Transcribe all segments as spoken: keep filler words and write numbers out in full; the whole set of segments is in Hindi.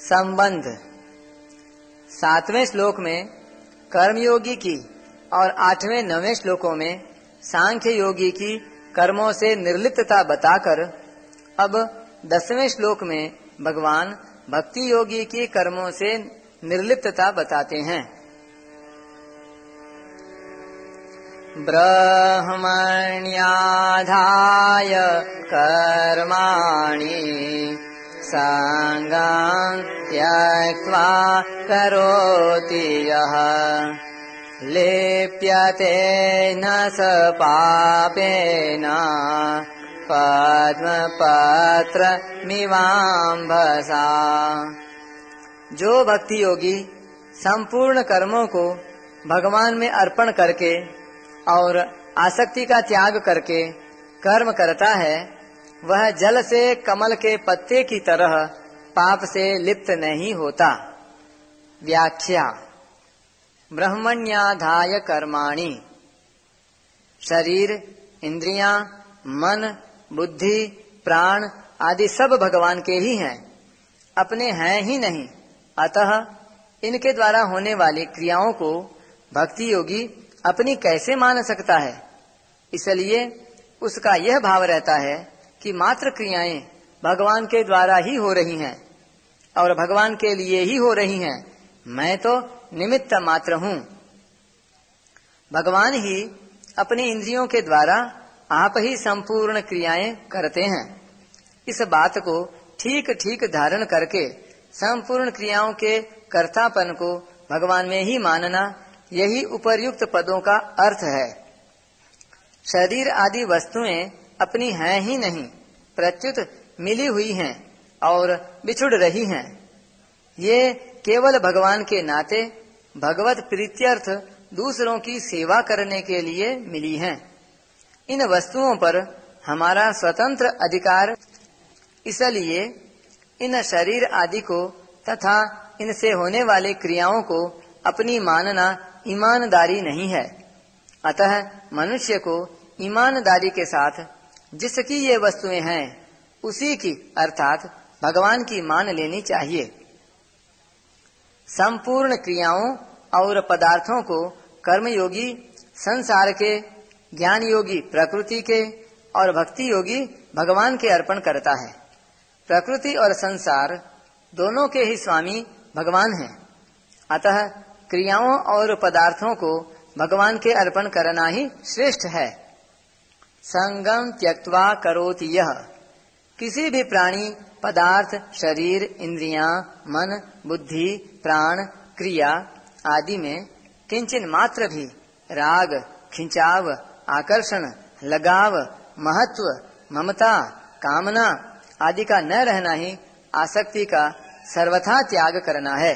संबंध। सातवें श्लोक में कर्मयोगी की और आठवें नवें श्लोकों में सांख्य योगी की कर्मों से निर्लिप्तता बताकर अब दसवें श्लोक में भगवान भक्ति योगी की कर्मों से निर्लिप्तता बताते हैं। ब्रह्मण्याधाय कर्माणि संगं त्यक्त्वा करोति यः लिप्यते न स पापेन पद्मपत्रमिवाम्भसा। जो भक्ति योगी संपूर्ण कर्मों को भगवान में अर्पण करके और आसक्ति का त्याग करके कर्म करता है, वह जल से कमल के पत्ते की तरह पाप से लिप्त नहीं होता। व्याख्या। ब्रह्मण्याधाय कर्माणि, शरीर, इंद्रियां, मन, बुद्धि, प्राण आदि सब भगवान के ही हैं, अपने हैं ही नहीं। अतः इनके द्वारा होने वाली क्रियाओं को भक्ति योगी अपनी कैसे मान सकता है। इसलिए उसका यह भाव रहता है कि मात्र क्रियाएं भगवान के द्वारा ही हो रही हैं और भगवान के लिए ही हो रही हैं, मैं तो निमित्त मात्र हूँ। भगवान ही अपनी इंद्रियों के द्वारा आप ही संपूर्ण क्रियाएं करते हैं। इस बात को ठीक ठीक धारण करके संपूर्ण क्रियाओं के कर्तापन को भगवान में ही मानना, यही उपर्युक्त पदों का अर्थ है। शरीर आदि वस्तुएं अपनी हैं ही नहीं, प्रत्युत मिली हुई हैं और बिछुड़ रही हैं। ये केवल भगवान के नाते भगवत प्रीत्यर्थ दूसरों की सेवा करने के लिए मिली हैं। इन वस्तुओं पर हमारा स्वतंत्र अधिकार, इसलिए इन शरीर आदि को तथा इनसे होने वाली क्रियाओं को अपनी मानना ईमानदारी नहीं है। अतः मनुष्य को ईमानदारी के साथ जिसकी ये वस्तुएं हैं उसी की अर्थात भगवान की मान लेनी चाहिए। संपूर्ण क्रियाओं और पदार्थों को कर्मयोगी संसार के, ज्ञान योगी प्रकृति के और भक्ति योगी भगवान के अर्पण करता है। प्रकृति और संसार दोनों के ही स्वामी भगवान हैं। अतः क्रियाओं और पदार्थों को भगवान के अर्पण करना ही श्रेष्ठ है। संगम त्यक्त्वा करोति यः, किसी भी प्राणी, पदार्थ, शरीर, इंद्रियां, मन, बुद्धि, प्राण, क्रिया आदि में किंचन मात्र भी राग, खिंचाव, आकर्षण, लगाव, महत्व, ममता, कामना आदि का न रहना ही आसक्ति का सर्वथा त्याग करना है।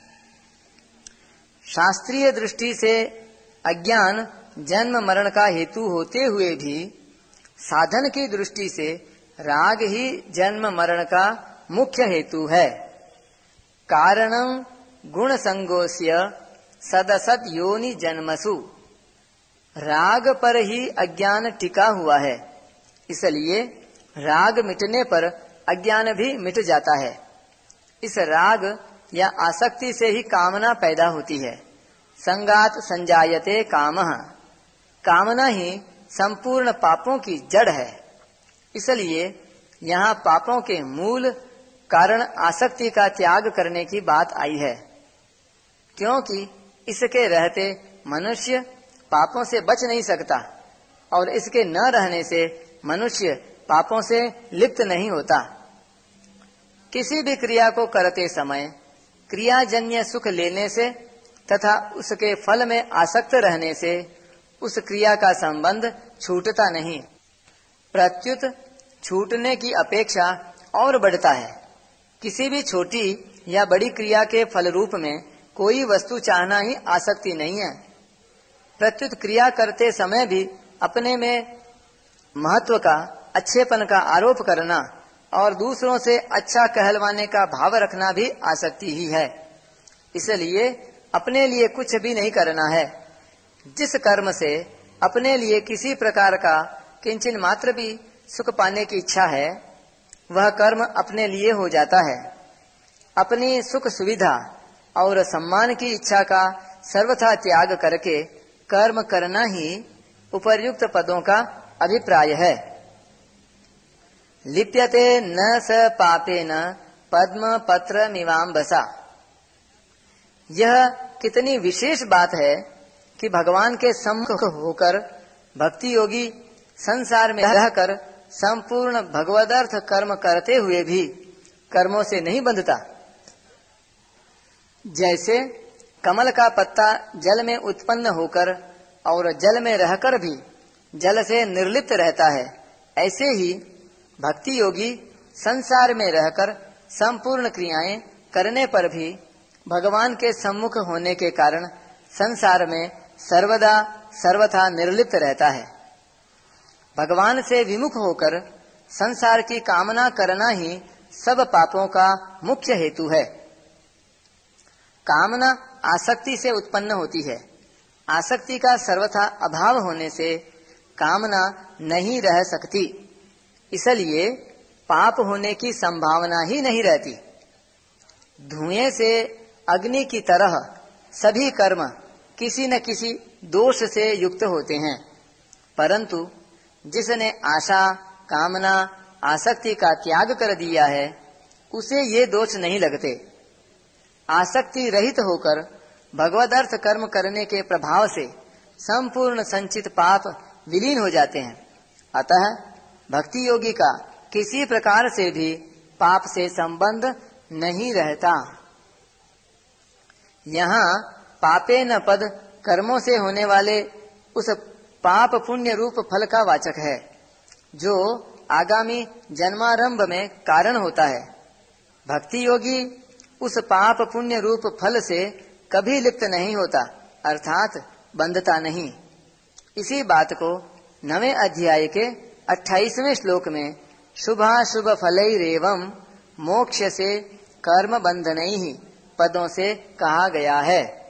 शास्त्रीय दृष्टि से अज्ञान जन्म मरण का हेतु होते हुए भी साधन की दृष्टि से राग ही जन्म मरण का मुख्य हेतु है। कारणं गुण संगोस्य सदसत योनि जन्मसु, राग पर ही अज्ञान टिका हुआ है, इसलिए राग मिटने पर अज्ञान भी मिट जाता है। इस राग या आसक्ति से ही कामना पैदा होती है। संगात संजायते कामः, कामना ही संपूर्ण पापों की जड़ है। इसलिए यहाँ पापों के मूल कारण आसक्ति का त्याग करने की बात आई है, क्योंकि इसके रहते मनुष्य पापों से बच नहीं सकता और इसके न रहने से मनुष्य पापों से लिप्त नहीं होता। किसी भी क्रिया को करते समय क्रियाजन्य सुख लेने से तथा उसके फल में आसक्त रहने से उस क्रिया का संबंध छूटता नहीं, प्रत्युत छूटने की अपेक्षा और बढ़ता है। किसी भी छोटी या बड़ी क्रिया के फल रूप में कोई वस्तु चाहना ही आसक्ति नहीं है। प्रत्युत क्रिया करते समय भी अपने में महत्व का, अच्छेपन का आरोप करना और दूसरों से अच्छा कहलवाने का भाव रखना भी आसक्ति ही है। इसलिए अपने लिए कुछ भी नहीं करना है। जिस कर्म से अपने लिए किसी प्रकार का किंचन मात्र भी सुख पाने की इच्छा है, वह कर्म अपने लिए हो जाता है। अपनी सुख सुविधा और सम्मान की इच्छा का सर्वथा त्याग करके कर्म करना ही उपर्युक्त पदों का अभिप्राय है। लिप्यते न स पापेन पद्म पत्र मिवाम्बसा। यह कितनी विशेष बात है कि भगवान के सम्मुख होकर भक्ति योगी संसार में रहकर संपूर्ण भगवदर्थ कर्म करते हुए भी कर्मों से नहीं बंधता। जैसे कमल का पत्ता जल में उत्पन्न होकर और जल में रहकर भी जल से निर्लिप्त रहता है, ऐसे ही भक्ति योगी संसार में रहकर संपूर्ण क्रियाएं करने पर भी भगवान के सम्मुख होने के कारण संसार में सर्वदा सर्वथा निर्लिप्त रहता है। भगवान से विमुख होकर संसार की कामना करना ही सब पापों का मुख्य हेतु है। कामना आसक्ति से उत्पन्न होती है। आसक्ति का सर्वथा अभाव होने से कामना नहीं रह सकती, इसलिए पाप होने की संभावना ही नहीं रहती। धुएं से अग्नि की तरह सभी कर्म किसी न किसी दोष से युक्त होते हैं, परंतु जिसने आशा, कामना, आसक्ति का त्याग कर दिया है उसे ये दोष नहीं लगते। आसक्ति रहित होकर भगवदर्थ कर्म करने के प्रभाव से संपूर्ण संचित पाप विलीन हो जाते हैं। अतः भक्ति योगी का किसी प्रकार से भी पाप से संबंध नहीं रहता। यहाँ पापे न पद कर्मों से होने वाले उस पाप पुण्य रूप फल का वाचक है, जो आगामी जन्मारंभ में कारण होता है। भक्ति योगी उस पाप पुण्य रूप फल से कभी लिप्त नहीं होता, अर्थात बंधता नहीं। इसी बात को नवें अध्याय के अट्ठाईसवें श्लोक में शुभाशुभ फलैरेवं मोक्ष से कर्म बंधनैहि पदों से कहा गया है।